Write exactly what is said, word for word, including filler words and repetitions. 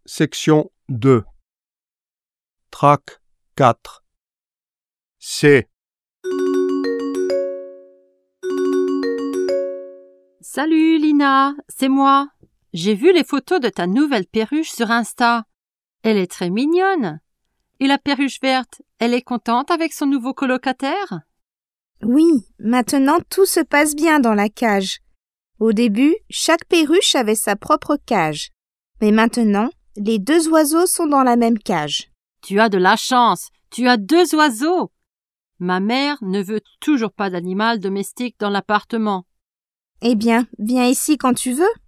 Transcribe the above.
Section deux. Trac quatre. C. Salut Lina, c'est moi. J'ai vu les photos de ta nouvelle perruche sur Insta. Elle est très mignonne. Et la perruche verte, elle est contente avec son nouveau colocataire? Oui, maintenant tout se passe bien dans la cage. Au début, chaque perruche avait sa propre cage. Mais maintenant, les deux oiseaux sont dans la même cage. Tu as de la chance, tu as deux oiseaux. Ma mère ne veut toujours pas d'animal domestique dans l'appartement. Eh bien, viens ici quand tu veux.